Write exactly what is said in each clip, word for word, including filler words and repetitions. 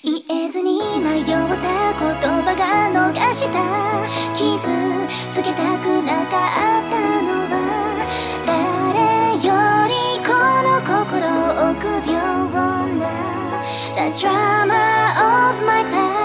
言えずに迷った言葉が逃した傷つけたくなかったのは誰よりこの心臆病な The drama of my past。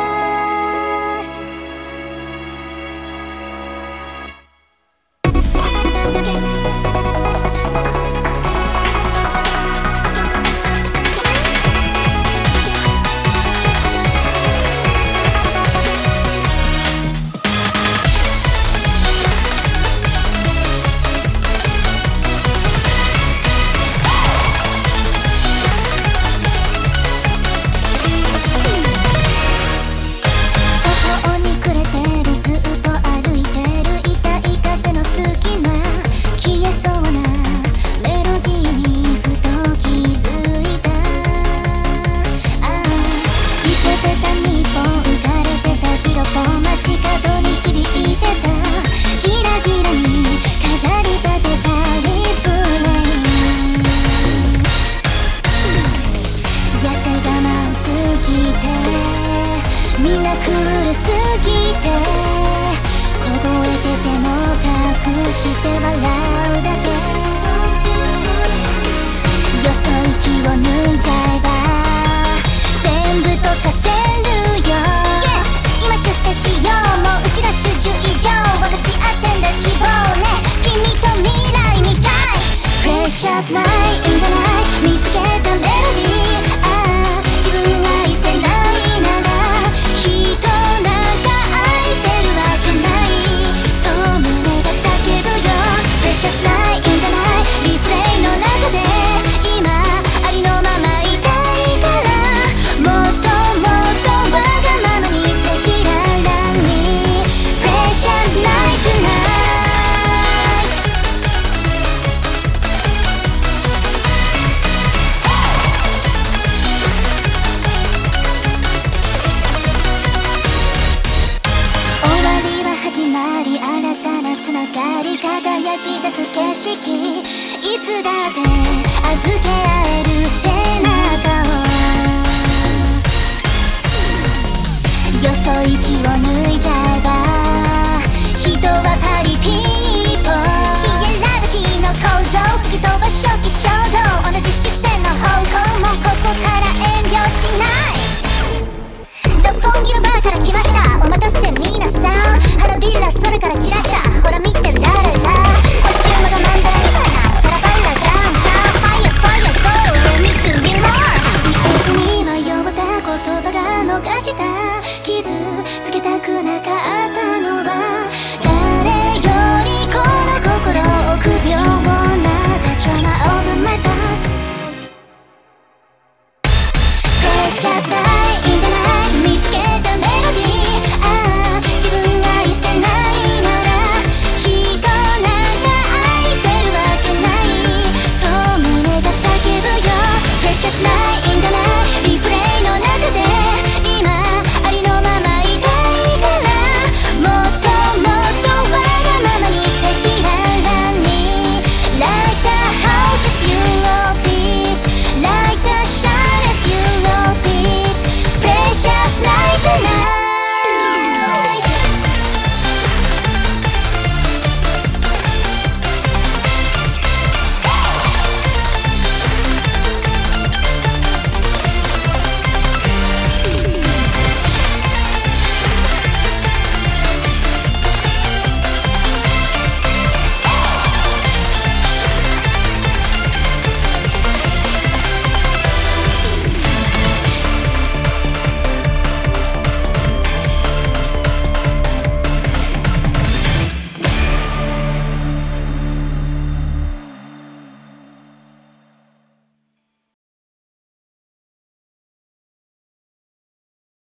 みんなクールすぎて凍えてても隠して笑うだけよそ行きを抜いちゃえば全部溶かせるよ Yes 今出世しようもううちら主従以上分かち合ってんだ希望ね君と未来みたい Precious night in the night 見つけたメロディーああ自分が愛せないPrecious night in the night リプレイの中で今ありのままいたいからもっともっとわがままに赤裸々に Precious night tonight。 終わりは始まり新たなつながり輝き出す景色いつだって預け合える背中をよそ行きを抜いちゃえば人はパリピーポーヒエラルキーの構造吹き飛ば初期衝動同じ視線の方向もここから遠慮しない六本木のバーから来ましたお待たせ皆さん花びら空から散らしたほら見てラララコスチュームがマンダラみたいなパラパラダンサー Fire Fire Go Let me do it more 言えずに迷った言葉が逃した傷つけたくなかったのは誰よりこの心臆病な The drama of my past Precious life